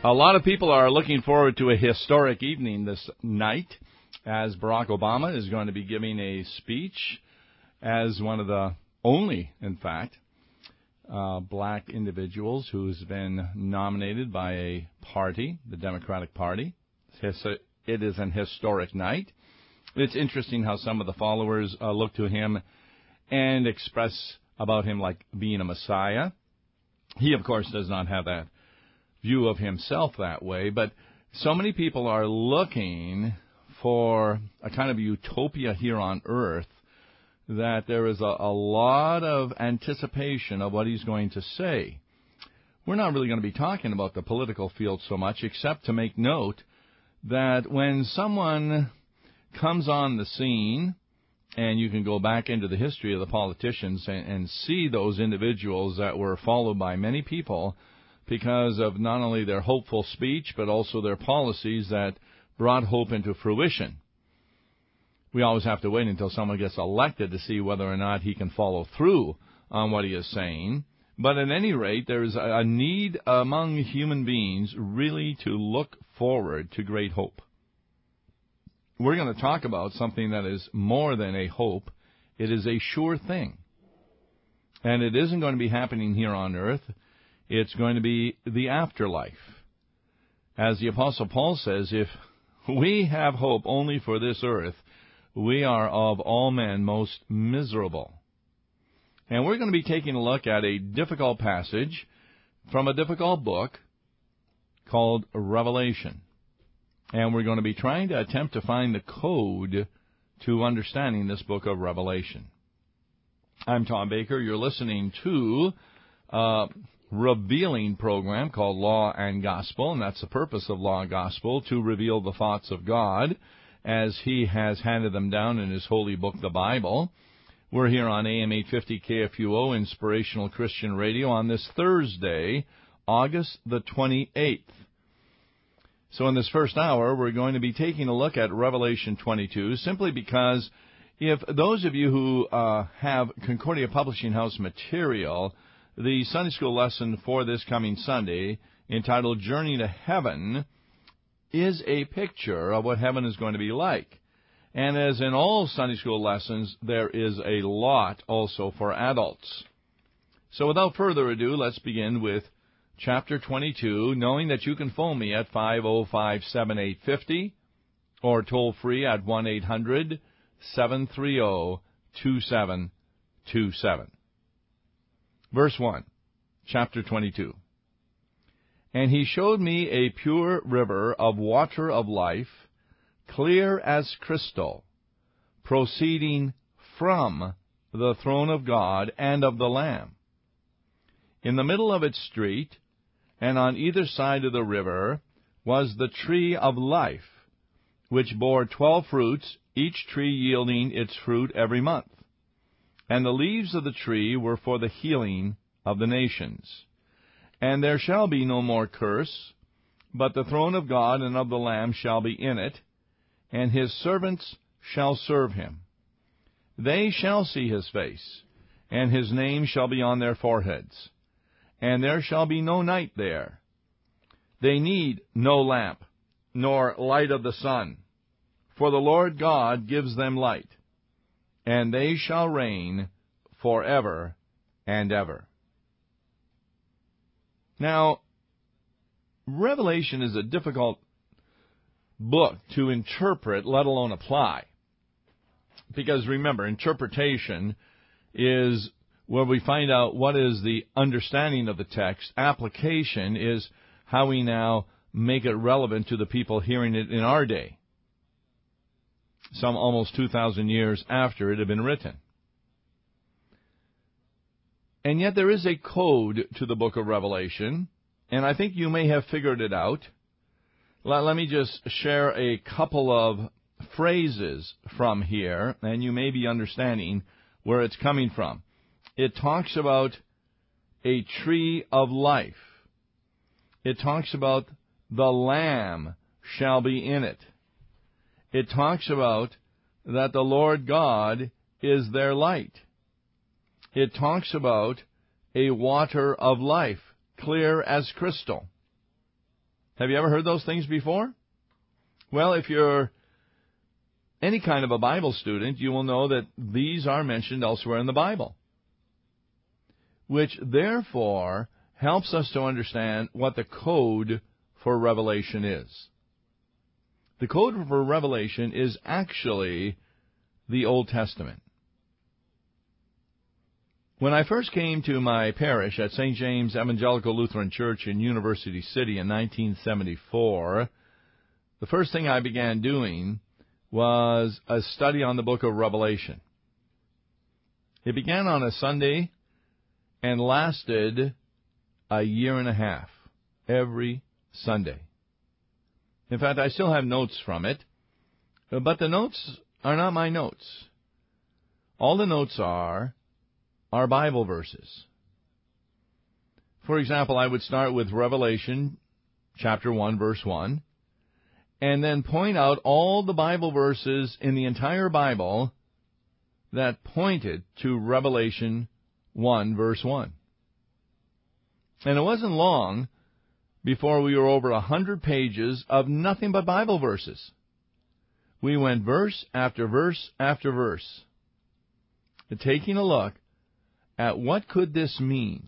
A lot of people are looking forward to a historic evening this night, as Barack Obama is going to be giving a speech as one of the only, in fact, black individuals who's been nominated by a party, the Democratic Party. It is an historic night. It's interesting how some of the followers look to him and express about him like being a messiah. He, of course, does not have that view of himself that way, but so many people are looking for a kind of utopia here on earth that there is a lot of anticipation of what he's going to say. We're not really going to be talking about the political field so much, except to make note that when someone comes on the scene, and you can go back into the history of the politicians and see those individuals that were followed by many people because of not only their hopeful speech, but also their policies that brought hope into fruition. We always have to wait until someone gets elected to see whether or not he can follow through on what he is saying. But at any rate, there is a need among human beings really to look forward to great hope. We're going to talk about something that is more than a hope. It is a sure thing. And it isn't going to be happening here on earth. It's going to be the afterlife. As the Apostle Paul says, if we have hope only for this earth, we are of all men most miserable. And we're going to be taking a look at a difficult passage from a difficult book called Revelation. And we're going to be trying to attempt to find the code to understanding this book of Revelation. I'm Tom Baker. You're listening to a revealing program called Law and Gospel, and that's the purpose of Law and Gospel, to reveal the thoughts of God as He has handed them down in His holy book, the Bible. We're here on AM 850 KFUO, Inspirational Christian Radio, on this Thursday, August the 28th. So in this first hour, we're going to be taking a look at Revelation 22, simply because if those of you who have Concordia Publishing House material, the Sunday school lesson for this coming Sunday, entitled Journey to Heaven, is a picture of what heaven is going to be like. And as in all Sunday school lessons, there is a lot also for adults. So without further ado, let's begin with Chapter 22, knowing that you can phone me at 505-7850 or toll free at 1-800-730-2727. Verse 1, Chapter 22. And he showed me a pure river of water of life, clear as crystal, proceeding from the throne of God and of the Lamb. In the middle of its street, and on either side of the river, was the tree of life, which bore 12 fruits, each tree yielding its fruit every month. And the leaves of the tree were for the healing of the nations. And there shall be no more curse, but the throne of God and of the Lamb shall be in it, and His servants shall serve Him. They shall see His face, and His name shall be on their foreheads. And there shall be no night there. They need no lamp, nor light of the sun, for the Lord God gives them light, and they shall reign forever and ever. Now, Revelation is a difficult book to interpret, let alone apply. Because remember, interpretation is where we find out what is the understanding of the text. Application is how we now make it relevant to the people hearing it in our day, some almost 2,000 years after it had been written. And yet there is a code to the book of Revelation, and I think you may have figured it out. Let me just share a couple of phrases from here, and you may be understanding where it's coming from. It talks about a tree of life. It talks about the Lamb shall be in it. It talks about that the Lord God is their light. It talks about a water of life, clear as crystal. Have you ever heard those things before? Well, if you're any kind of a Bible student, you will know that these are mentioned elsewhere in the Bible, which therefore helps us to understand what the code for Revelation is. The code for Revelation is actually the Old Testament. When I first came to my parish at St. James Evangelical Lutheran Church in University City in 1974, the first thing I began doing was a study on the book of Revelation. It began on a Sunday and lasted a year and a half, every Sunday. In fact, I still have notes from it, but the notes are not my notes. All the notes are Bible verses. For example, I would start with Revelation chapter 1, verse 1, and then point out all the Bible verses in the entire Bible that pointed to Revelation 1, verse 1. And it wasn't long before we were over 100 pages of nothing but Bible verses. We went verse after verse after verse, taking a look at what could this mean,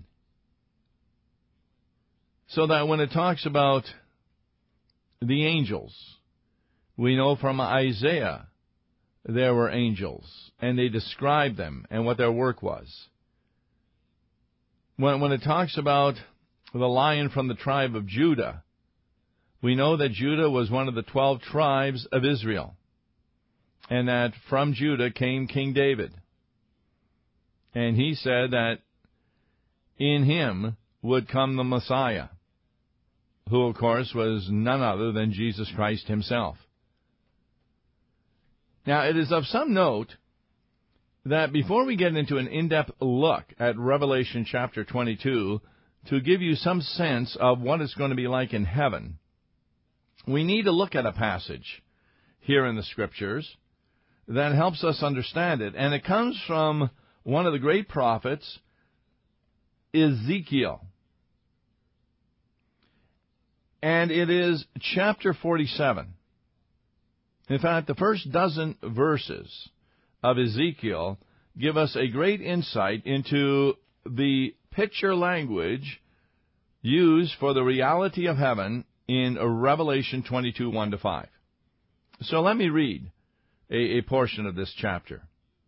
so that when it talks about the angels, we know from Isaiah there were angels, and they described them and what their work was. When it talks about the lion from the tribe of Judah, we know that Judah was one of the 12 tribes of Israel, and that from Judah came King David. And he said that in him would come the Messiah, who, of course, was none other than Jesus Christ himself. Now, it is of some note that before we get into an in-depth look at Revelation chapter 22, to give you some sense of what it's going to be like in heaven, we need to look at a passage here in the Scriptures that helps us understand it. And it comes from one of the great prophets, Ezekiel. And it is chapter 47. In fact, the first dozen verses of Ezekiel give us a great insight into the picture language used for the reality of heaven in Revelation 22, 1-5. So let me read a portion of this chapter.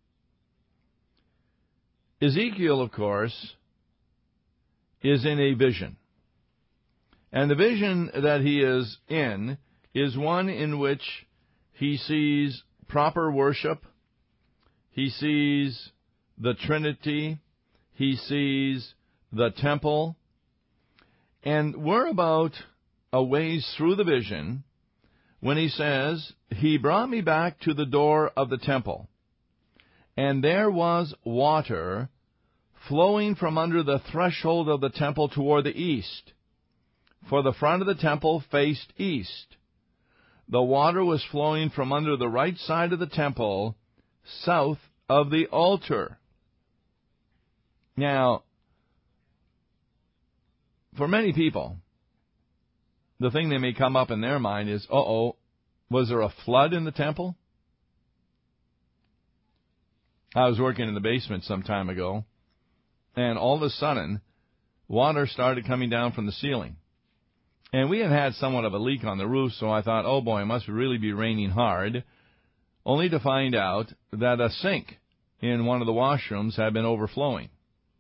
Ezekiel, of course, is in a vision. And the vision that he is in is one in which he sees proper worship, he sees the Trinity, he sees the temple, and we're about a ways through the vision when he says, "He brought me back to the door of the temple, and there was water flowing from under the threshold of the temple toward the east, for the front of the temple faced east. The water was flowing from under the right side of the temple, south of the altar." Now, for many people, the thing that may come up in their mind is, was there a flood in the temple? I was working in the basement some time ago, and all of a sudden, water started coming down from the ceiling. And we had somewhat of a leak on the roof, so I thought, oh boy, it must really be raining hard, only to find out that a sink in one of the washrooms had been overflowing.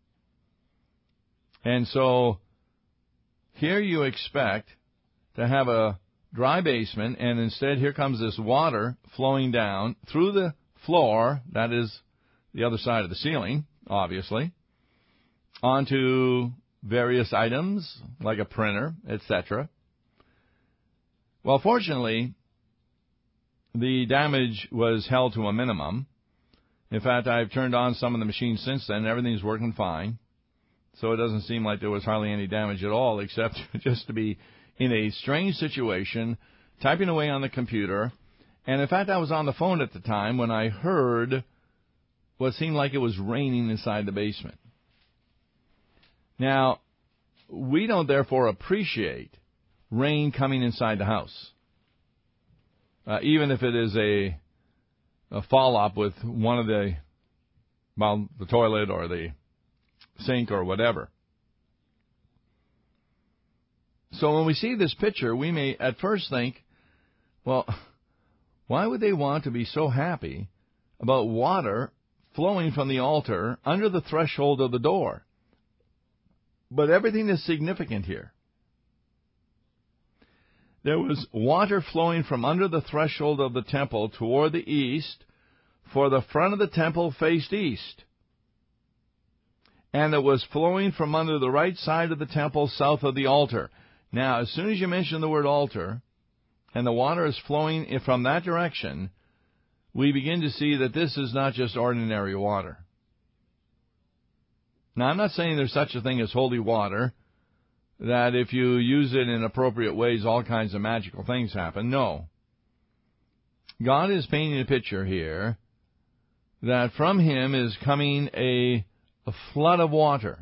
And so here you expect to have a dry basement, and instead here comes this water flowing down through the floor, that is the other side of the ceiling, obviously, onto various items like a printer, etc. Well, fortunately, the damage was held to a minimum. In fact, I've turned on some of the machines since then, and everything's working fine. So it doesn't seem like there was hardly any damage at all, except just to be in a strange situation, typing away on the computer. And in fact, I was on the phone at the time when I heard what seemed like it was raining inside the basement. Now, we don't therefore appreciate rain coming inside the house. Even if it is a fall-up with one of the toilet or the sink or whatever. So when we see this picture, we may at first think, well, why would they want to be so happy about water flowing from the altar under the threshold of the door? But everything is significant here. There was water flowing from under the threshold of the temple toward the east, for the front of the temple faced east. And it was flowing from under the right side of the temple south of the altar. Now, as soon as you mention the word altar, and the water is flowing from that direction, we begin to see that this is not just ordinary water. Now, I'm not saying there's such a thing as holy water, that if you use it in appropriate ways, all kinds of magical things happen. No. God is painting a picture here that from Him is coming a flood of water.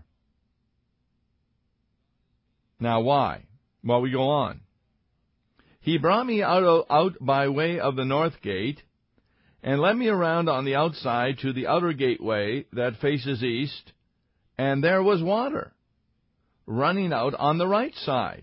Now, why? Well, we go on. He brought me out by way of the north gate, and led me around on the outside to the outer gateway that faces east, and there was water running out on the right side.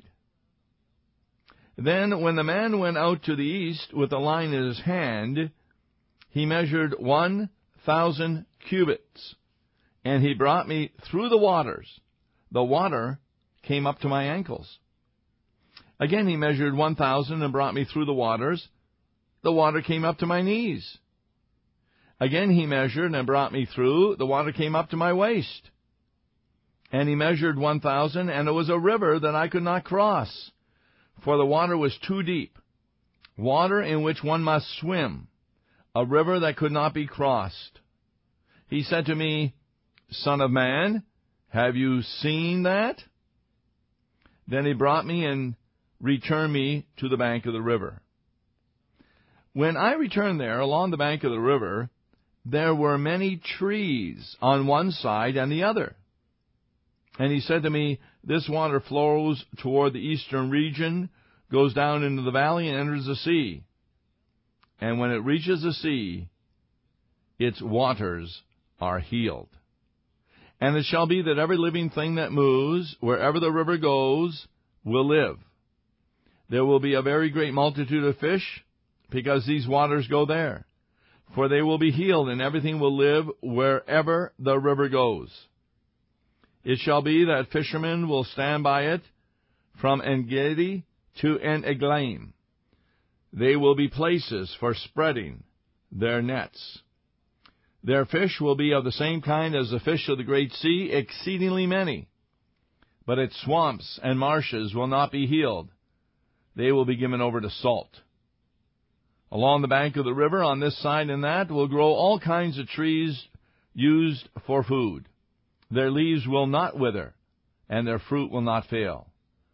Then when the man went out to the east with a line in his hand, he measured 1,000 cubits, and he brought me through the waters. The water came up to my ankles. Again he measured 1,000 and brought me through the waters. The water came up to my knees. Again he measured and brought me through. The water came up to my waist. And he measured 1,000, and it was a river that I could not cross, for the water was too deep, water in which one must swim, a river that could not be crossed. He said to me, Son of man, have you seen that? Then he brought me and returned me to the bank of the river. When I returned there, along the bank of the river, there were many trees on one side and the other. And he said to me, This water flows toward the eastern region, goes down into the valley, and enters the sea. And when it reaches the sea, its waters are healed. And it shall be that every living thing that moves, wherever the river goes, will live. There will be a very great multitude of fish, because these waters go there. For they will be healed, and everything will live wherever the river goes. It shall be that fishermen will stand by it from En-Gedi to En-Eglaim. They will be places for spreading their nets. Their fish will be of the same kind as the fish of the great sea, exceedingly many. But its swamps and marshes will not be healed. They will be given over to salt. Along the bank of the river, on this side and that, will grow all kinds of trees used for food. Their leaves will not wither, and their fruit will not fail.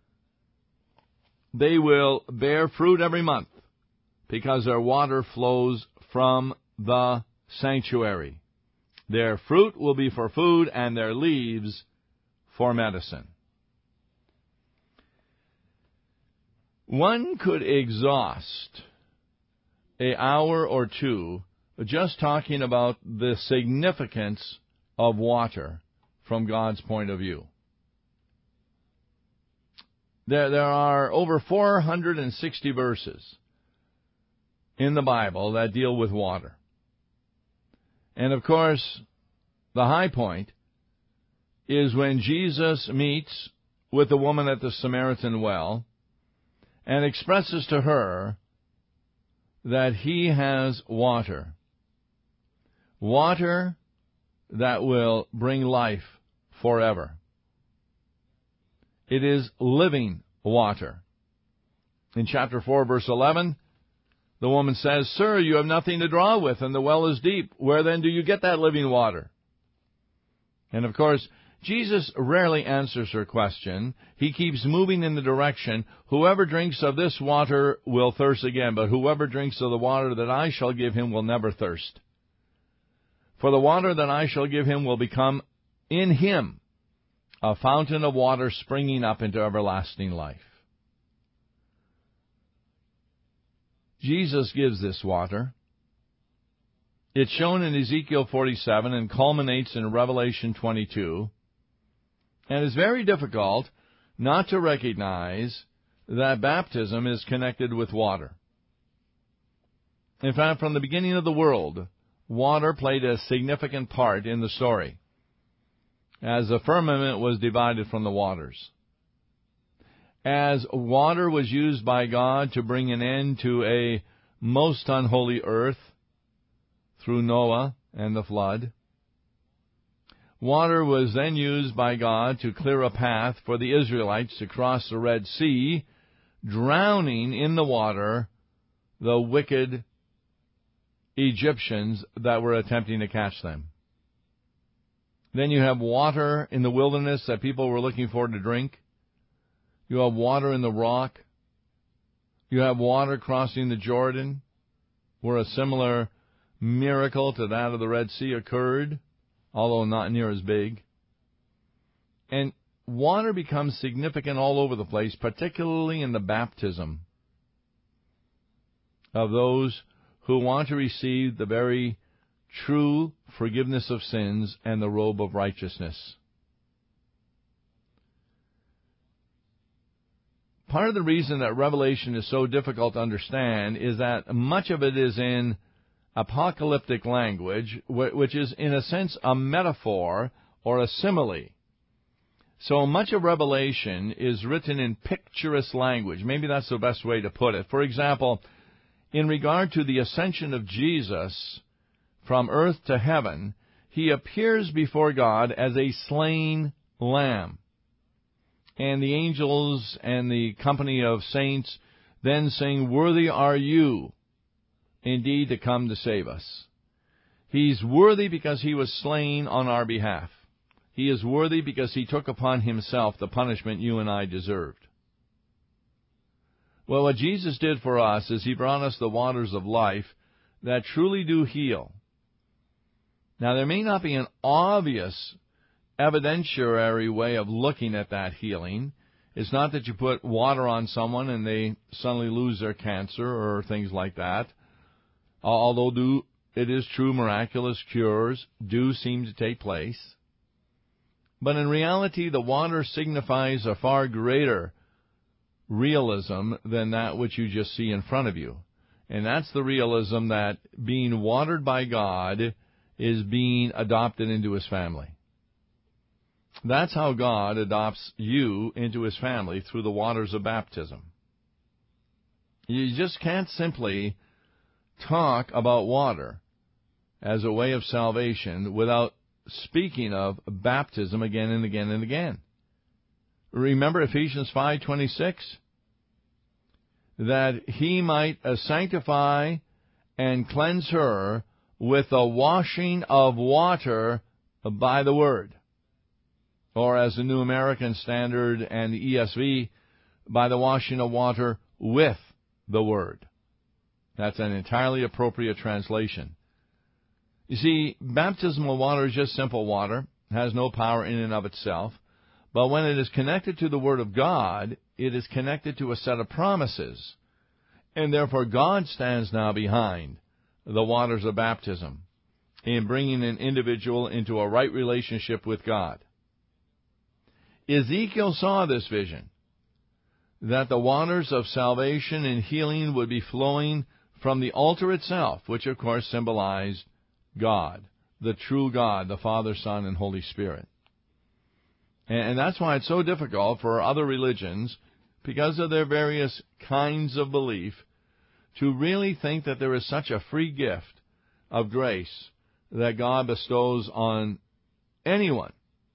They will bear fruit every month, because their water flows from the sanctuary. Their fruit will be for food, and their leaves for medicine. One could exhaust an hour or two just talking about the significance of water from God's point of view. There are over 460 verses in the Bible that deal with water. And of course, the high point is when Jesus meets with the woman at the Samaritan well and expresses to her that he has water. Water that will bring life forever. It is living water. In chapter 4, verse 11, the woman says, Sir, you have nothing to draw with, and the well is deep. Where then do you get that living water? And of course, Jesus rarely answers her question. He keeps moving in the direction, whoever drinks of this water will thirst again, but whoever drinks of the water that I shall give him will never thirst. For the water that I shall give him will become in him a fountain of water springing up into everlasting life. Jesus gives this water. It's shown in Ezekiel 47 and culminates in Revelation 22. And it's very difficult not to recognize that baptism is connected with water. In fact, from the beginning of the world, water played a significant part in the story, as the firmament was divided from the waters. As water was used by God to bring an end to a most unholy earth through Noah and the flood, water was then used by God to clear a path for the Israelites to cross the Red Sea, drowning in the water the wicked Egyptians that were attempting to catch them. Then you have water in the wilderness that people were looking for to drink. You have water in the rock. You have water crossing the Jordan, where a similar miracle to that of the Red Sea occurred, although not near as big. And water becomes significant all over the place, particularly in the baptism of those who want to receive the very true forgiveness of sins and the robe of righteousness. Part of the reason that Revelation is so difficult to understand is that much of it is in apocalyptic language, which is in a sense a metaphor or a simile. So much of Revelation is written in picturesque language. Maybe that's the best way to put it. For example, in regard to the ascension of Jesus from earth to heaven, he appears before God as a slain lamb. And the angels and the company of saints then sing, "Worthy are you, indeed, to come to save us." He's worthy because he was slain on our behalf. He is worthy because he took upon himself the punishment you and I deserved. Well, what Jesus did for us is he brought us the waters of life that truly do heal. Now, there may not be an obvious evidentiary way of looking at that healing. It's not that you put water on someone and they suddenly lose their cancer or things like that, although it is true miraculous cures do seem to take place. But in reality, the water signifies a far greater realism than that which you just see in front of you. And that's the realism that being watered by God is being adopted into his family. That's how God adopts you into his family, through the waters of baptism. You just can't simply talk about water as a way of salvation without speaking of baptism again and again and again. Remember Ephesians 5:26? That he might sanctify and cleanse her with the washing of water by the word. Or as the New American Standard and the ESV, by the washing of water with the word. That's an entirely appropriate translation. You see, baptismal water is just simple water, has no power in and of itself. But when it is connected to the Word of God, it is connected to a set of promises. And therefore God stands now behind the waters of baptism in bringing an individual into a right relationship with God. Ezekiel saw this vision, that the waters of salvation and healing would be flowing from the altar itself, which of course symbolized God, the true God, the Father, Son, and Holy Spirit. And that's why it's so difficult for other religions, because of their various kinds of belief, to really think that there is such a free gift of grace that God bestows on anyone.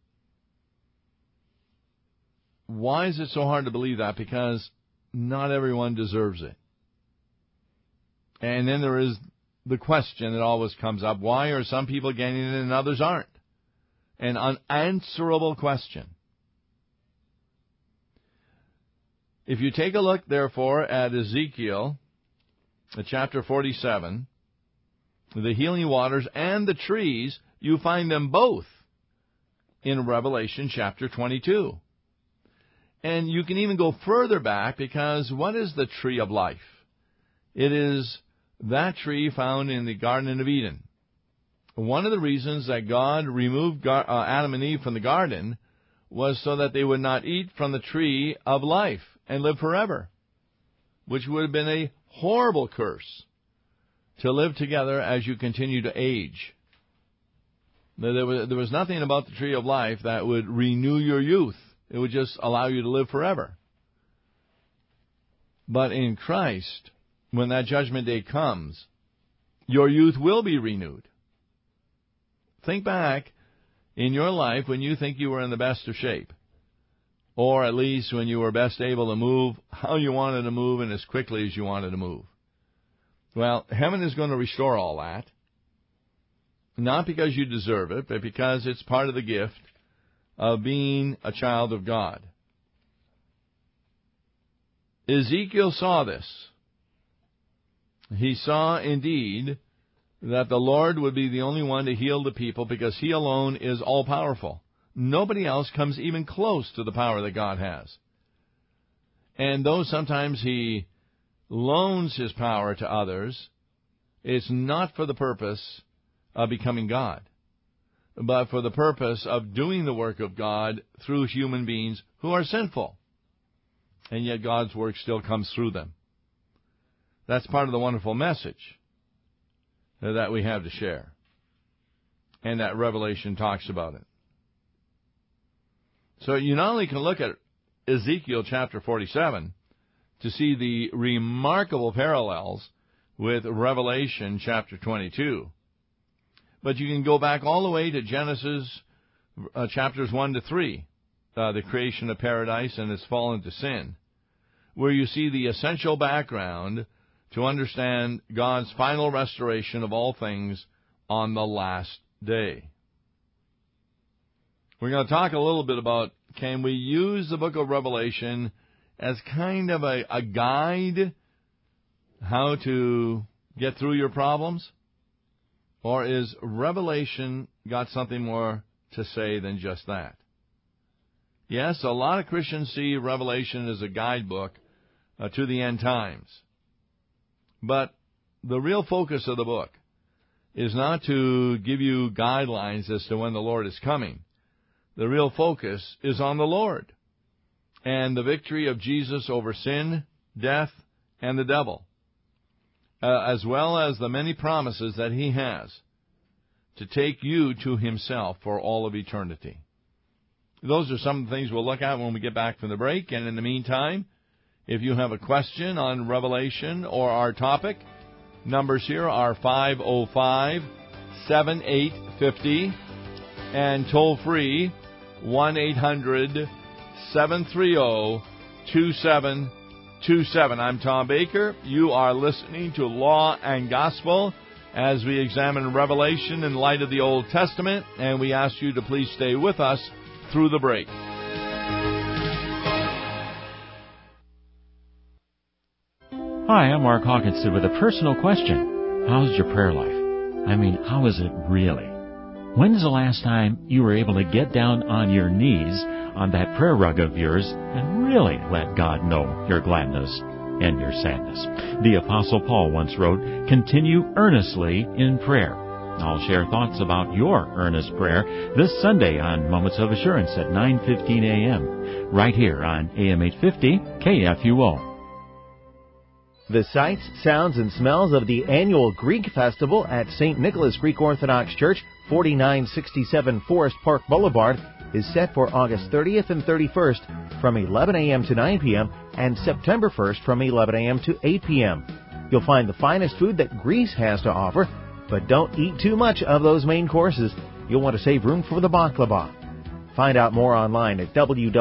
Why is it so hard to believe that? Because not everyone deserves it. And then there is the question that always comes up, why are some people getting it and others aren't? An unanswerable question. If you take a look, therefore, at Ezekiel, chapter 47, the healing waters and the trees, you find them both in Revelation chapter 22. And you can even go further back, because what is the tree of life? It is that tree found in the Garden of Eden. One of the reasons that God removed Adam and Eve from the garden was so that they would not eat from the tree of life and live forever, which would have been a horrible curse to live together as you continue to age. There was nothing about the tree of life that would renew your youth. It would just allow you to live forever. But in Christ, when that judgment day comes, your youth will be renewed. Think back in your life when you think you were in the best of shape, or at least when you were best able to move how you wanted to move and as quickly as you wanted to move. Well, heaven is going to restore all that, not because you deserve it, but because it's part of the gift of being a child of God. Ezekiel saw this. He saw indeed that the Lord would be the only one to heal the people because He alone is all-powerful. Nobody else comes even close to the power that God has. And though sometimes He loans His power to others, it's not for the purpose of becoming God, but for the purpose of doing the work of God through human beings who are sinful. And yet God's work still comes through them. That's part of the wonderful message that we have to share. And that Revelation talks about it. So you not only can look at Ezekiel chapter 47 to see the remarkable parallels with Revelation chapter 22, but you can go back all the way to Genesis chapters 1 to 3, the creation of paradise and its fall into sin, where you see the essential background to understand God's final restoration of all things on the last day. We're going to talk a little bit about, can we use the book of Revelation as kind of a guide how to get through your problems? Or is Revelation got something more to say than just that? Yes, a lot of Christians see Revelation as a guidebook to the end times. But the real focus of the book is not to give you guidelines as to when the Lord is coming. The real focus is on the Lord and the victory of Jesus over sin, death, and the devil, as well as the many promises that He has to take you to Himself for all of eternity. Those are some of the things we'll look at when we get back from the break. And in the meantime, if you have a question on Revelation or our topic, numbers here are 505-7850 and toll-free 1-800-730-2727. I'm Tom Baker. You are listening to Law and Gospel as we examine Revelation in light of the Old Testament, and we ask you to please stay with us through the break. Hi, I'm Mark Hawkinson with a personal question. How's your prayer life? I mean, how is it really? When's the last time you were able to get down on your knees on that prayer rug of yours and really let God know your gladness and your sadness? The Apostle Paul once wrote, "Continue earnestly in prayer." I'll share thoughts about your earnest prayer this Sunday on Moments of Assurance at 9:15 a.m. right here on AM 850 KFUO. The sights, sounds, and smells of the annual Greek Festival at St. Nicholas Greek Orthodox Church, 4967 Forest Park Boulevard, is set for August 30th and 31st from 11 a.m. to 9 p.m. and September 1st from 11 a.m. to 8 p.m. You'll find the finest food that Greece has to offer, but don't eat too much of those main courses. You'll want to save room for the baklava. Find out more online at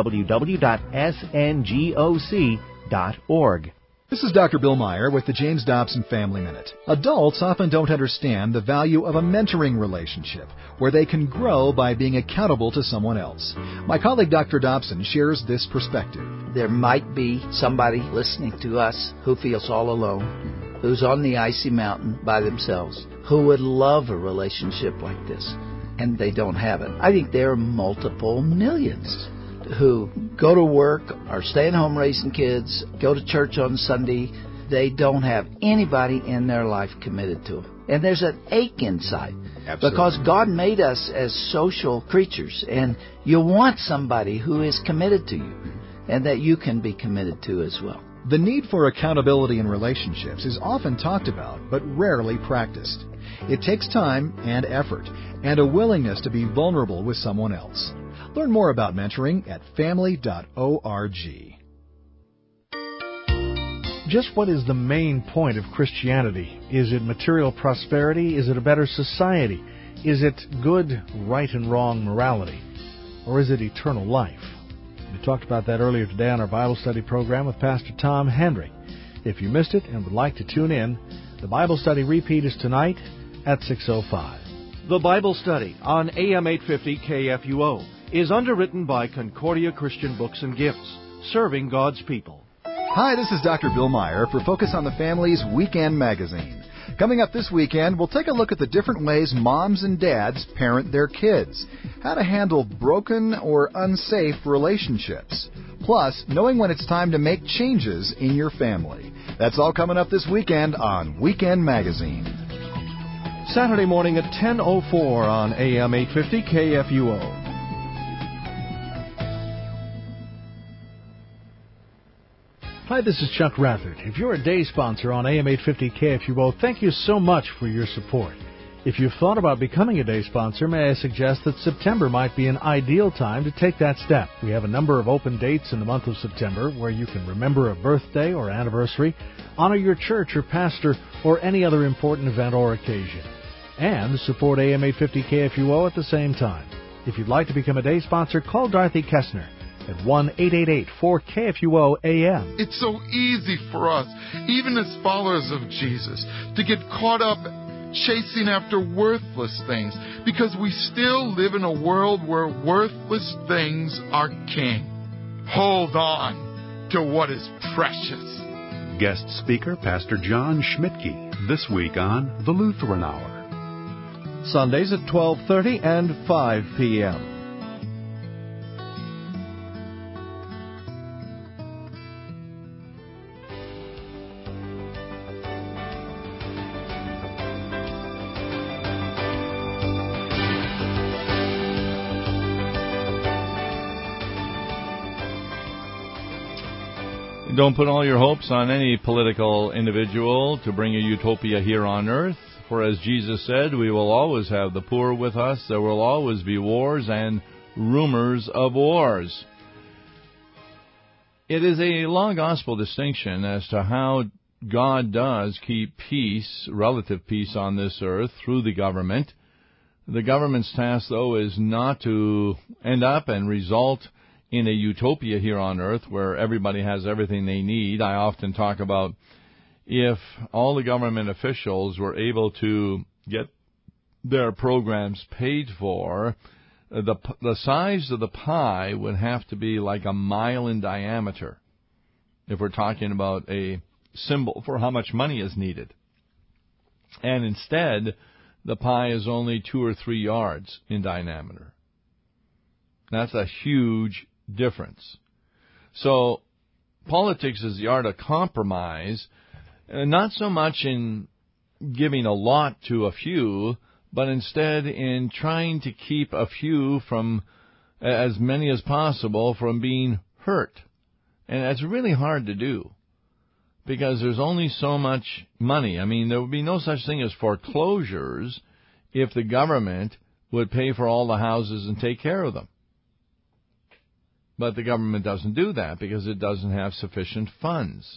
www.sngoc.org. This is Dr. Bill Meyer with the James Dobson Family Minute. Adults often don't understand the value of a mentoring relationship where they can grow by being accountable to someone else. My colleague Dr. Dobson shares this perspective. There might be somebody listening to us who feels all alone, who's on the icy mountain by themselves, who would love a relationship like this, and they don't have it. I think there are multiple millions who go to work, are staying home raising kids, go to church on Sunday, they don't have anybody in their life committed to them. And there's an ache inside. Absolutely. Because God made us as social creatures, and you want somebody who is committed to you and that you can be committed to as well. The need for accountability in relationships is often talked about, but rarely practiced. It takes time and effort, and a willingness to be vulnerable with someone else. Learn more about mentoring at family.org. Just what is the main point of Christianity? Is it material prosperity? Is it a better society? Is it good, right, and wrong morality? Or is it eternal life? We talked about that earlier today on our Bible study program with Pastor Tom Henry. If you missed it and would like to tune in, the Bible study repeat is tonight at 6:05. The Bible study on AM 850 KFUO is underwritten by Concordia Christian Books and Gifts, serving God's people. Hi, this is Dr. Bill Meyer for Focus on the Family's Weekend Magazine. Coming up this weekend, we'll take a look at the different ways moms and dads parent their kids, how to handle broken or unsafe relationships, plus knowing when it's time to make changes in your family. That's all coming up this weekend on Weekend Magazine. Saturday morning at 10:04 on AM 850 KFUO. Hi, this is Chuck Rathard. If you're a day sponsor on AM 850 KFUO, thank you so much for your support. If you've thought about becoming a day sponsor, may I suggest that September might be an ideal time to take that step. We have a number of open dates in the month of September where you can remember a birthday or anniversary, honor your church or pastor, or any other important event or occasion, and support AM 850 KFUO at the same time. If you'd like to become a day sponsor, call Dorothy Kessner at 1-888-4KFUO-AM. It's so easy for us, even as followers of Jesus, to get caught up chasing after worthless things because we still live in a world where worthless things are king. Hold on to what is precious. Guest speaker, Pastor John Schmidtke, this week on The Lutheran Hour. Sundays at 12:30 and 5 p.m. Don't put all your hopes on any political individual to bring a utopia here on earth, for as Jesus said, we will always have the poor with us. There will always be wars and rumors of wars. It is a long gospel distinction as to how God does keep peace, relative peace on this earth through the government. The government's task, though, is not to end up and result in a utopia here on earth where everybody has everything they need. I often talk about if all the government officials were able to get their programs paid for, the size of the pie would have to be like a mile in diameter if we're talking about a symbol for how much money is needed. And instead, the pie is only 2 or 3 yards in diameter. That's a huge difference. So politics is the art of compromise, not so much in giving a lot to a few, but instead in trying to keep a few from, as many as possible, from being hurt. And that's really hard to do because there's only so much money. I mean, there would be no such thing as foreclosures if the government would pay for all the houses and take care of them. But the government doesn't do that because it doesn't have sufficient funds.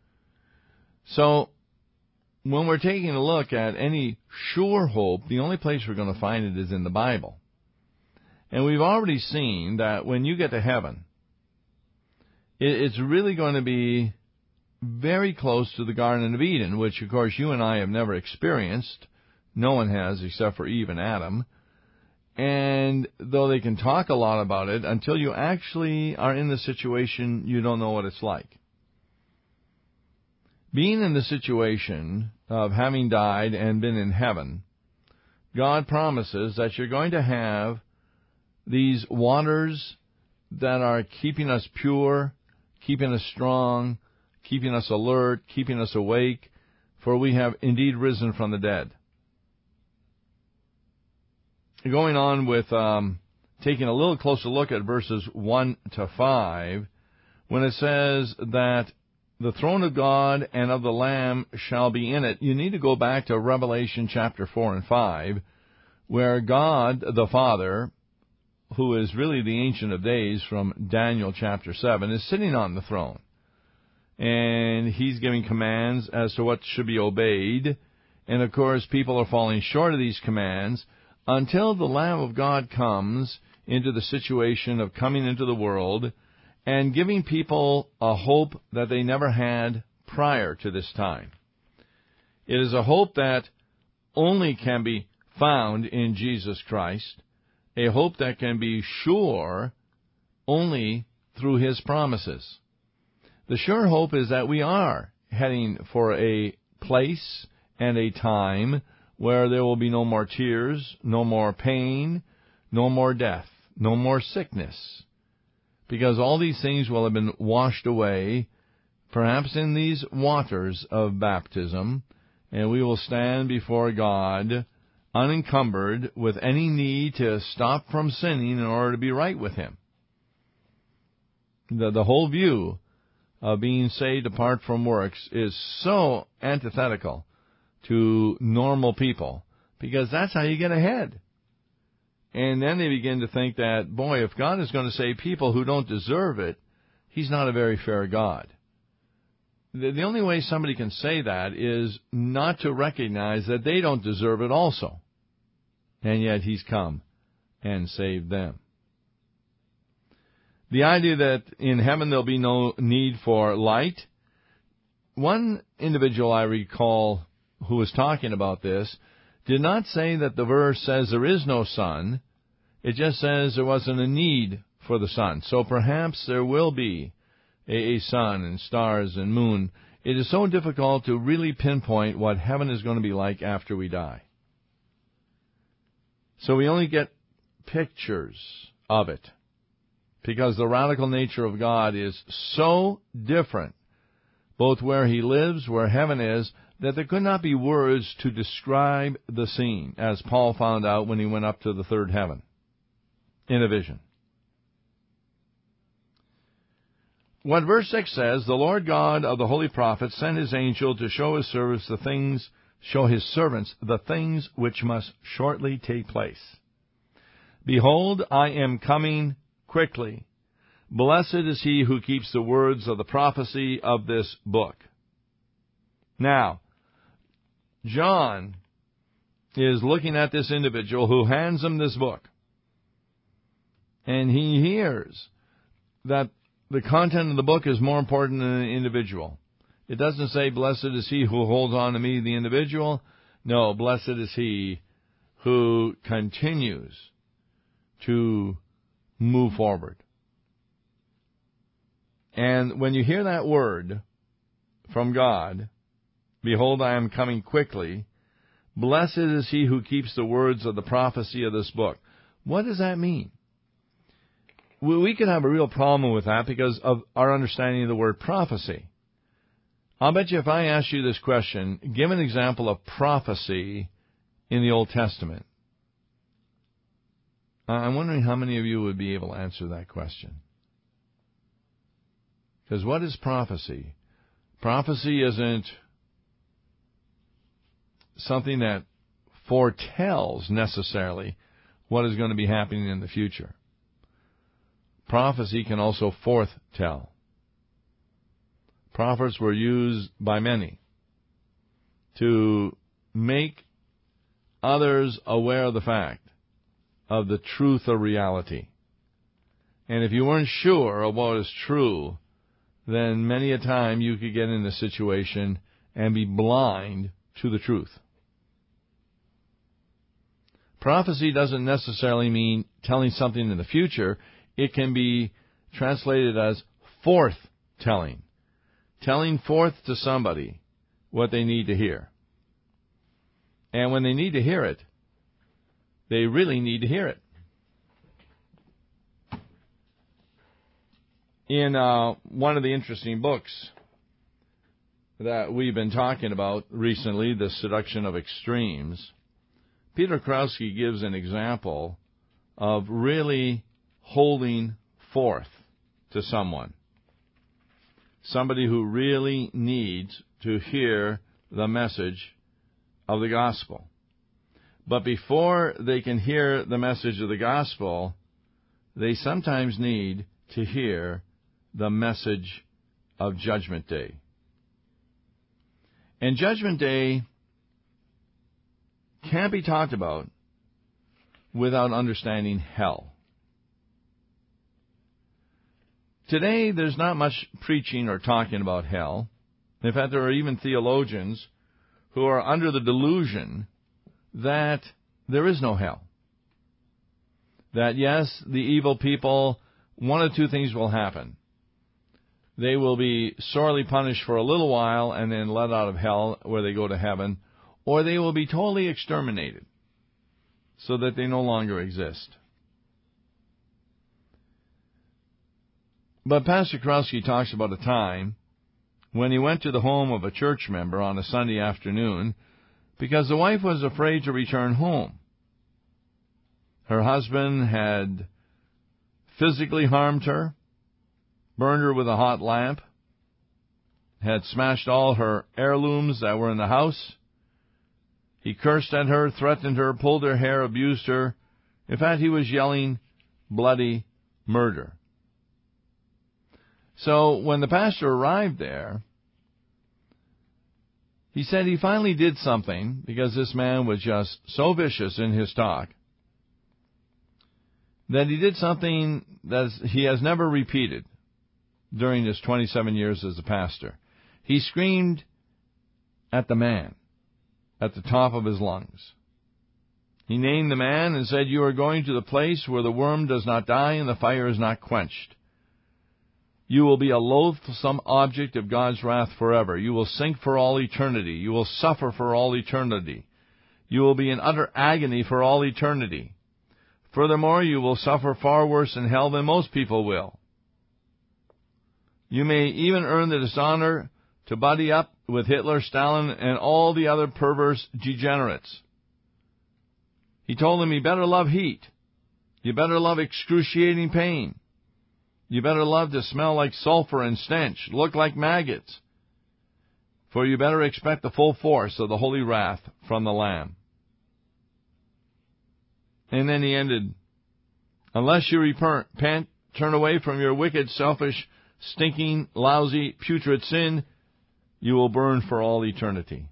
So when we're taking a look at any sure hope, the only place we're going to find it is in the Bible. And we've already seen that when you get to heaven, it's really going to be very close to the Garden of Eden, which, of course, you and I have never experienced. No one has except for Eve and Adam. And though they can talk a lot about it, until you actually are in the situation, you don't know what it's like. Being in the situation of having died and been in heaven, God promises that you're going to have these waters that are keeping us pure, keeping us strong, keeping us alert, keeping us awake, for we have indeed risen from the dead. Going on with taking a little closer look at verses 1 to 5, when it says that the throne of God and of the Lamb shall be in it, you need to go back to Revelation chapter 4 and 5, where God the Father, who is really the Ancient of Days from Daniel chapter 7, is sitting on the throne. And he's giving commands as to what should be obeyed. And of course, people are falling short of these commands until the Lamb of God comes into the situation of coming into the world and giving people a hope that they never had prior to this time. It is a hope that only can be found in Jesus Christ, a hope that can be sure only through His promises. The sure hope is that we are heading for a place and a time where there will be no more tears, no more pain, no more death, no more sickness, because all these things will have been washed away, perhaps in these waters of baptism, and we will stand before God unencumbered with any need to stop from sinning in order to be right with Him. The whole view of being saved apart from works is so antithetical to normal people, because that's how you get ahead. And then they begin to think that, boy, if God is going to save people who don't deserve it, He's not a very fair God. The only way somebody can say that is not to recognize that they don't deserve it also. And yet He's come and saved them. The idea that in heaven there'll be no need for light. One individual I recall who was talking about this did not say that the verse says there is no sun. It just says there wasn't a need for the sun. So perhaps there will be a sun and stars and moon. It is so difficult to really pinpoint what heaven is going to be like after we die. So we only get pictures of it, because the radical nature of God is so different, both where He lives, where heaven is, that there could not be words to describe the scene, as Paul found out when he went up to the third heaven in a vision. What verse 6 says, the Lord God of the holy prophets sent His angel to show His servants the things which must shortly take place. Behold, I am coming quickly. Blessed is he who keeps the words of the prophecy of this book. Now, John is looking at this individual who hands him this book, and he hears that the content of the book is more important than the individual. It doesn't say, blessed is he who holds on to me, the individual. No, blessed is he who continues to move forward. And when you hear that word from God, behold, I am coming quickly, blessed is he who keeps the words of the prophecy of this book. What does that mean? We could have a real problem with that because of our understanding of the word prophecy. I'll bet you if I ask you this question, give an example of prophecy in the Old Testament. I'm wondering how many of you would be able to answer that question. Because what is prophecy? Prophecy isn't something that foretells necessarily what is going to be happening in the future. Prophecy can also foretell. Prophets were used by many to make others aware of the fact of the truth of reality. And if you weren't sure of what is true, then many a time you could get in a situation and be blind to the truth. Prophecy doesn't necessarily mean telling something in the future. It can be translated as forth-telling. Telling forth to somebody what they need to hear. And when they need to hear it, they really need to hear it. In one of the interesting books that we've been talking about recently, the seduction of extremes, Peter Krause gives an example of really holding forth to someone. Somebody who really needs to hear the message of the gospel. But before they can hear the message of the gospel, they sometimes need to hear the message of Judgment Day. And Judgment Day can't be talked about without understanding hell. Today, there's not much preaching or talking about hell. In fact, there are even theologians who are under the delusion that there is no hell. That, yes, the evil people, one of two things will happen. They will be sorely punished for a little while and then let out of hell where they go to heaven, or they will be totally exterminated so that they no longer exist. But Pastor Krause talks about a time when he went to the home of a church member on a Sunday afternoon because the wife was afraid to return home. Her husband had physically harmed her, burned her with a hot lamp, had smashed all her heirlooms that were in the house. He cursed at her, threatened her, pulled her hair, abused her. In fact, he was yelling bloody murder. So when the pastor arrived there, he said he finally did something because this man was just so vicious in his talk that he did something that he has never repeated during his 27 years as a pastor. He screamed at the man at the top of his lungs. He named the man and said, "You are going to the place where the worm does not die and the fire is not quenched. You will be a loathsome object of God's wrath forever. You will sink for all eternity. You will suffer for all eternity. You will be in utter agony for all eternity. Furthermore, you will suffer far worse in hell than most people will. You may even earn the dishonor to buddy up with Hitler, Stalin, and all the other perverse degenerates." He told them, you better love heat. You better love excruciating pain. You better love to smell like sulfur and stench, look like maggots. For you better expect the full force of the holy wrath from the Lamb. And then he ended, "Unless you repent, turn away from your wicked, selfish, stinking, lousy, putrid sin, you will burn for all eternity."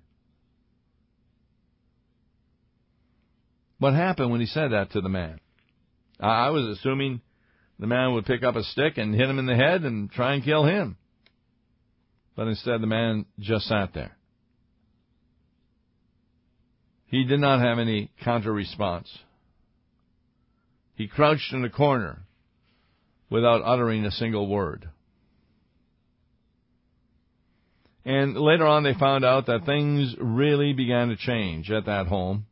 What happened when he said that to the man? I was assuming the man would pick up a stick and hit him in the head and try and kill him. But instead, the man just sat there. He did not have any counter-response. He crouched in a corner without uttering a single word. And later on, they found out that things really began to change at that home.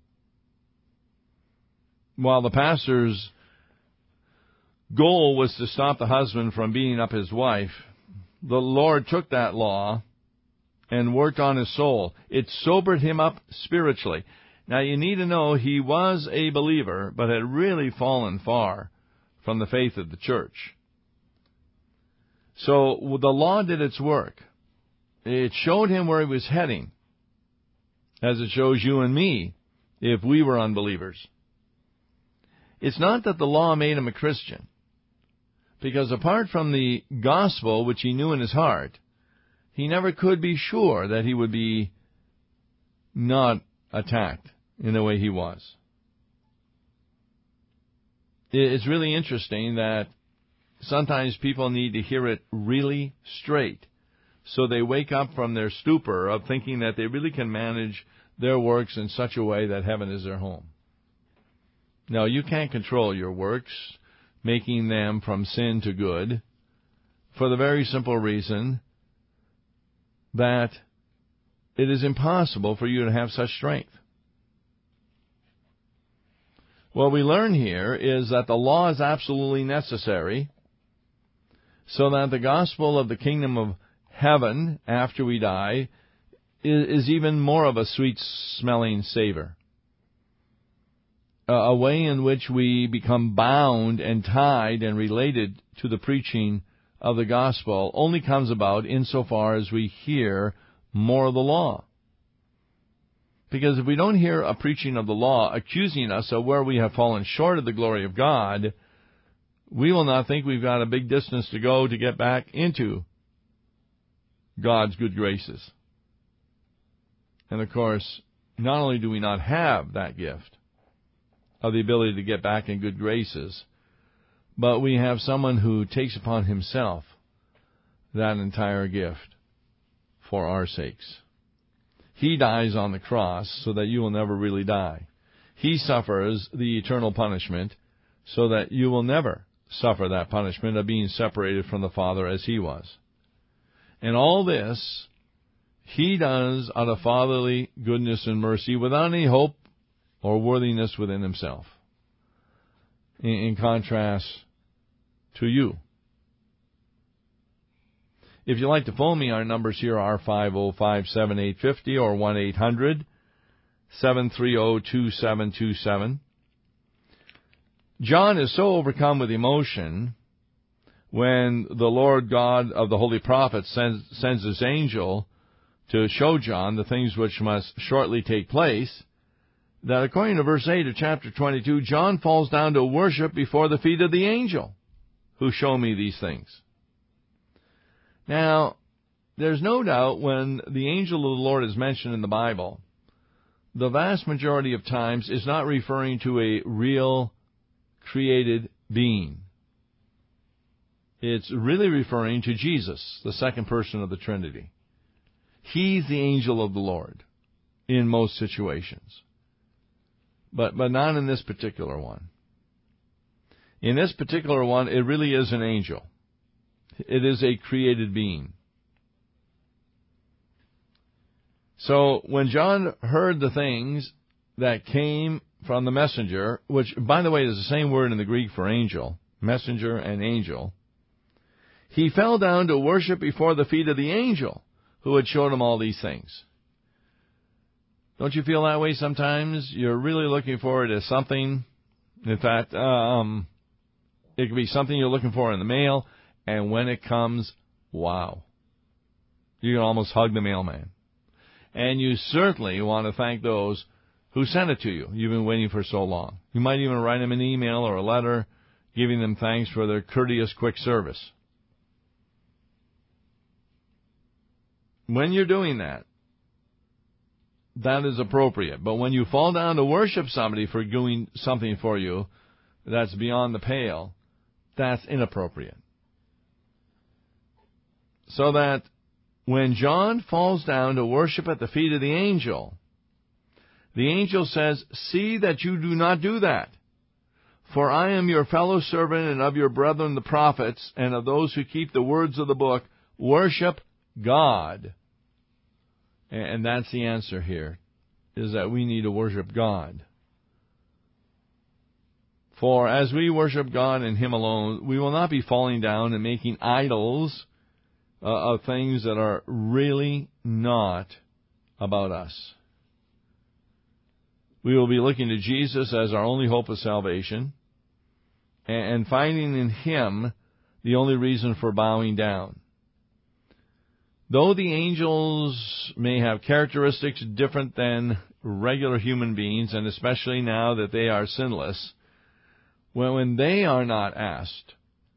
While the pastor's goal was to stop the husband from beating up his wife, the Lord took that law and worked on his soul. It sobered him up spiritually. Now, you need to know he was a believer, but had really fallen far from the faith of the church. So the law did its work. It showed him where he was heading, as it shows you and me if we were unbelievers. It's not that the law made him a Christian, because apart from the gospel, which he knew in his heart, he never could be sure that he would be not attacked in the way he was. It's really interesting that sometimes people need to hear it really straight, so they wake up from their stupor of thinking that they really can manage their works in such a way that heaven is their home. Now, you can't control your works, making them from sin to good, for the very simple reason that it is impossible for you to have such strength. What we learn here is that the law is absolutely necessary so that the gospel of the kingdom of heaven after we die is even more of a sweet-smelling savor. A way in which we become bound and tied and related to the preaching of the gospel only comes about insofar as we hear more of the law. Because if we don't hear a preaching of the law accusing us of where we have fallen short of the glory of God, we will not think we've got a big distance to go to get back into God's good graces. And of course, not only do we not have that gift of the ability to get back in good graces, but we have someone who takes upon himself that entire gift for our sakes. He dies on the cross so that you will never really die. He suffers the eternal punishment so that you will never suffer that punishment of being separated from the Father as he was. And all this he does out of fatherly goodness and mercy without any hope or worthiness within himself. In contrast to you. If you'd like to phone me, our numbers here are 505-7850 or 1-800-730-2727. John is so overcome with emotion when the Lord God of the Holy Prophets sends his angel to show John the things which must shortly take place, that according to verse 8 of chapter 22, John falls down to worship before the feet of the angel who showed me these things. Now, there's no doubt when the angel of the Lord is mentioned in the Bible, the vast majority of times is not referring to a real created being. It's really referring to Jesus, the second person of the Trinity. He's the angel of the Lord in most situations. But not in this particular one. In this particular one, it really is an angel. It is a created being. So when John heard the things that came from the messenger, which, by the way, is the same word in the Greek for angel, messenger and angel, he fell down to worship before the feet of the angel who had showed him all these things. Don't you feel that way sometimes? You're really looking forward to something. In fact, it could be something you're looking for in the mail, and when it comes, wow. You can almost hug the mailman. And you certainly want to thank those who sent it to you. You've been waiting for so long. You might even write them an email or a letter giving them thanks for their courteous, quick service. When you're doing that, that is appropriate. But when you fall down to worship somebody for doing something for you that's beyond the pale, that's inappropriate. So that when John falls down to worship at the feet of the angel says, "See that you do not do that. For I am your fellow servant and of your brethren the prophets and of those who keep the words of the book. Worship God." And that's the answer here, is that we need to worship God. For as we worship God and Him alone, we will not be falling down and making idols of things that are really not about us. We will be looking to Jesus as our only hope of salvation and finding in Him the only reason for bowing down. Though the angels may have characteristics different than regular human beings, and especially now that they are sinless, when they are not asked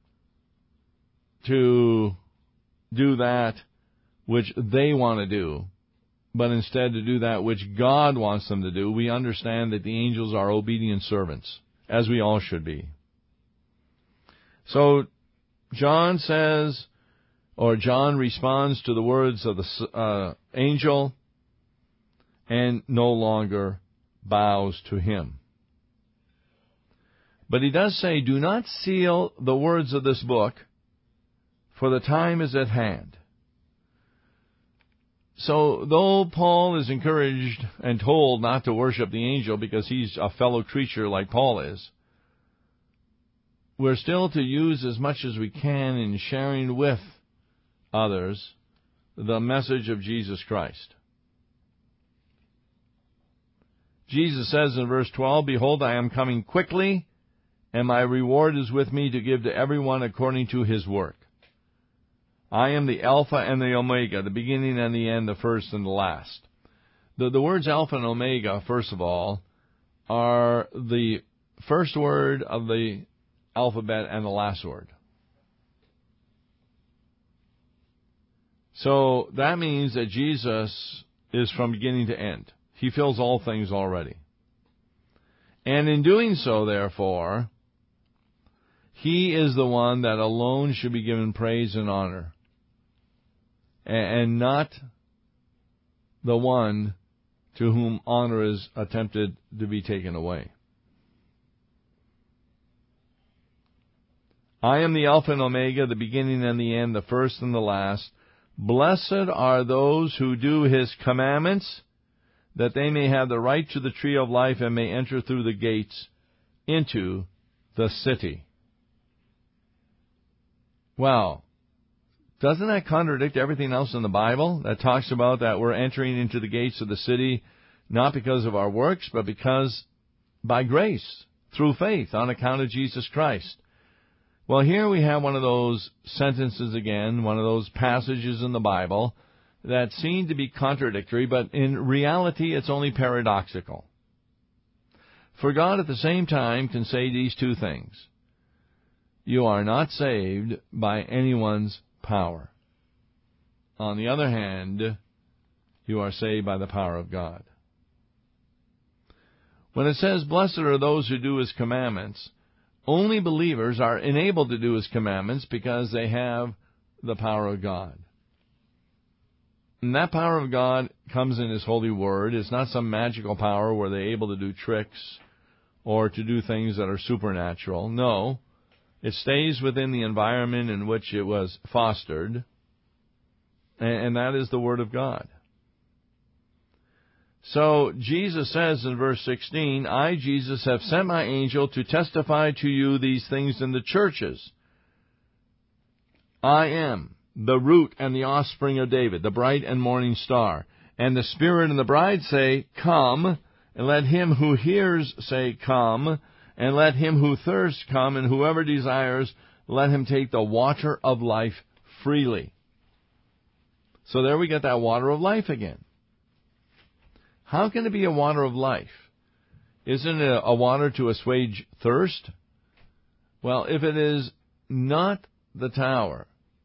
to do that which they want to do, but instead to do that which God wants them to do, we understand that the angels are obedient servants, as we all should be. So John responds to the words of the angel and no longer bows to him. But he does say, "Do not seal the words of this book, for the time is at hand." So, though Paul is encouraged and told not to worship the angel because he's a fellow creature like Paul is, we're still to use as much as we can in sharing with others the message of Jesus Christ. Jesus says in verse 12, "Behold, I am coming quickly, and my reward is with me to give to everyone according to his work. I am the Alpha and the Omega, the beginning and the end, the first and the last." The words Alpha and Omega, first of all, are the first word of the alphabet and the last word. So that means that Jesus is from beginning to end. He fills all things already. And in doing so, therefore, He is the one that alone should be given praise and honor, and not the one to whom honor is attempted to be taken away. I am the Alpha and Omega, the beginning and the end, the first and the last. Blessed are those who do His commandments, that they may have the right to the tree of life and may enter through the gates into the city. Wow. Doesn't that contradict everything else in the Bible that talks about that we're entering into the gates of the city not because of our works, but because by grace, through faith, on account of Jesus Christ? Well, here we have one of those sentences again, one of those passages in the Bible that seem to be contradictory, but in reality it's only paradoxical. For God at the same time can say these two things. You are not saved by anyone's power. On the other hand, you are saved by the power of God. When it says, "Blessed are those who do His commandments," only believers are enabled to do His commandments because they have the power of God. And that power of God comes in His holy word. It's not some magical power where they're able to do tricks or to do things that are supernatural. No. It stays within the environment in which it was fostered, and that is the Word of God. So Jesus says in verse 16, "I, Jesus, have sent my angel to testify to you these things in the churches. I am the root and the offspring of David, the bright and morning star. And the Spirit and the bride say, 'Come,' and let him who hears say, 'Come.' And let him who thirsts come, and whoever desires, let him take the water of life freely." So there we get that water of life again. How can it be a water of life? Isn't it a water to assuage thirst? Well, if it is not the tower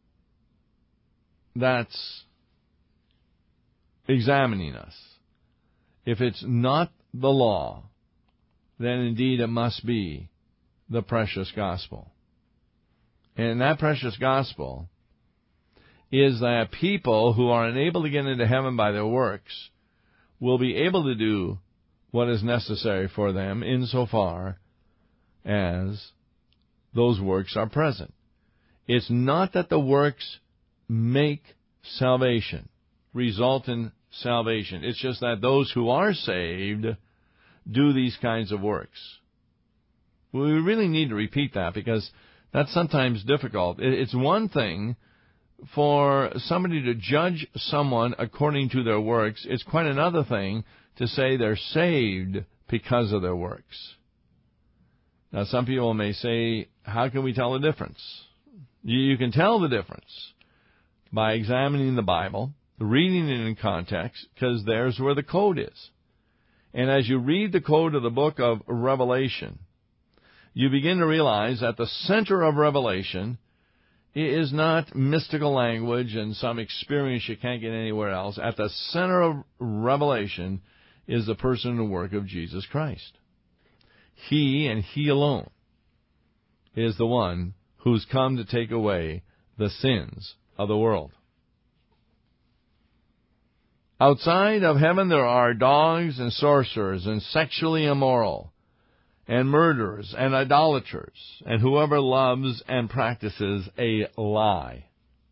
that's examining us, if it's not the law, then indeed it must be the precious gospel. And that precious gospel is that people who are unable to get into heaven by their works will be able to do what is necessary for them insofar as those works are present. It's not that the works make salvation, result in salvation. It's just that those who are saved do these kinds of works. We really need to repeat that because that's sometimes difficult. It's one thing for somebody to judge someone according to their works. It's quite another thing to say they're saved because of their works. Now, some people may say, how can we tell the difference? You can tell the difference by examining the Bible, reading it in context, because there's where the code is. And as you read the code of the book of Revelation, you begin to realize that the center of Revelation is not mystical language and some experience you can't get anywhere else. At the center of Revelation is the person and work of Jesus Christ. He and He alone is the one who's come to take away the sins of the world. Outside of heaven there are dogs and sorcerers and sexually immoral and murderers and idolaters and whoever loves and practices a lie.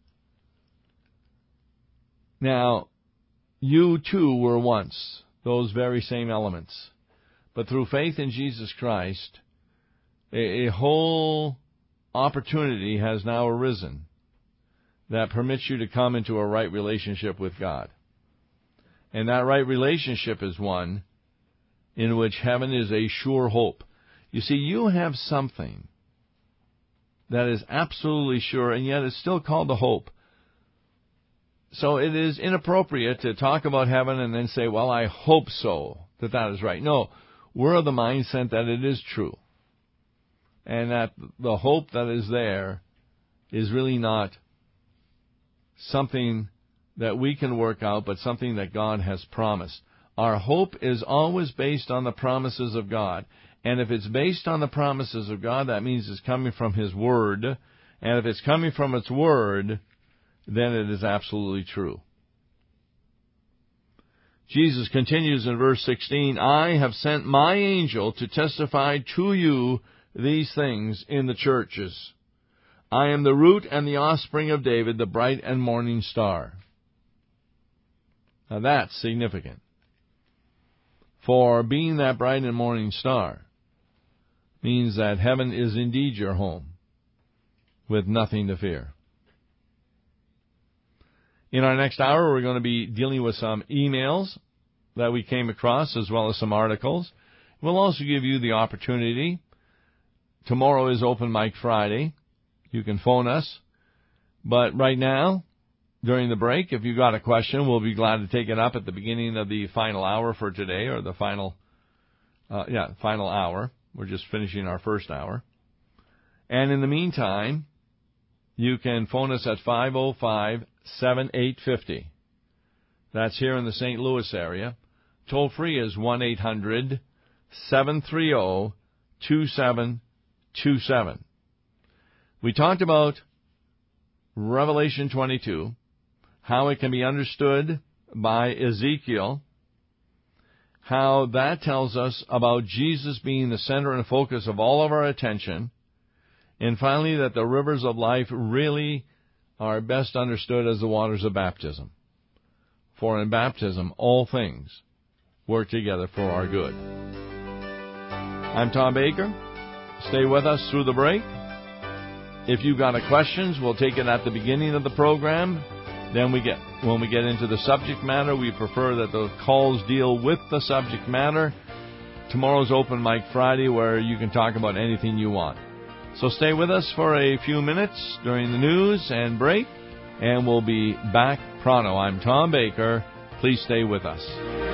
Now, you too were once those very same elements. But through faith in Jesus Christ, a whole opportunity has now arisen that permits you to come into a right relationship with God. And that right relationship is one in which heaven is a sure hope. You see, you have something that is absolutely sure, and yet it's still called a hope. So it is inappropriate to talk about heaven and then say, well, I hope so, that is right. No, we're of the mindset that it is true. And that the hope that is there is really not something that we can work out, but something that God has promised. Our hope is always based on the promises of God. And if it's based on the promises of God, that means it's coming from His Word. And if it's coming from its Word, then it is absolutely true. Jesus continues in verse 16, I have sent my angel to testify to you these things in the churches. I am the root and the offspring of David, the bright and morning star. Now that's significant. For being that bright and morning star means that heaven is indeed your home, with nothing to fear. In our next hour, we're going to be dealing with some emails that we came across, as well as some articles. We'll also give you the opportunity. Tomorrow is Open Mic Friday. You can phone us. But right now, during the break, if you've got a question, we'll be glad to take it up at the beginning of the final hour for today, or the final hour. We're just finishing our first hour. And in the meantime, you can phone us at 505-7850. That's here in the St. Louis area. Toll free is 1-800-730-2727. We talked about Revelation 22, how it can be understood by Ezekiel, how that tells us about Jesus being the center and focus of all of our attention, and finally that the rivers of life really are best understood as the waters of baptism. For in baptism, all things work together for our good. I'm Tom Baker. Stay with us through the break. If you've got any questions, we'll take it at the beginning of the program. Then when we get into the subject matter, we prefer that the calls deal with the subject matter. Tomorrow's Open Mic Friday, where you can talk about anything you want. So stay with us for a few minutes during the news and break, and we'll be back pronto. I'm Tom Baker. Please stay with us.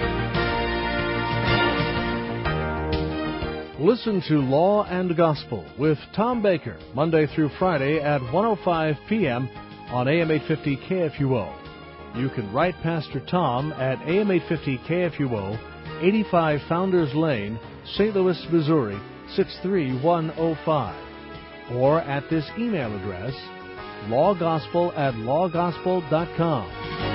Listen to Law and Gospel with Tom Baker, Monday through Friday at 1:05 p.m. on AM 850 KFUO. You can write Pastor Tom at AM 850 KFUO, 85 Founders Lane, St. Louis, Missouri, 63105. Or at this email address, lawgospel@lawgospel.com.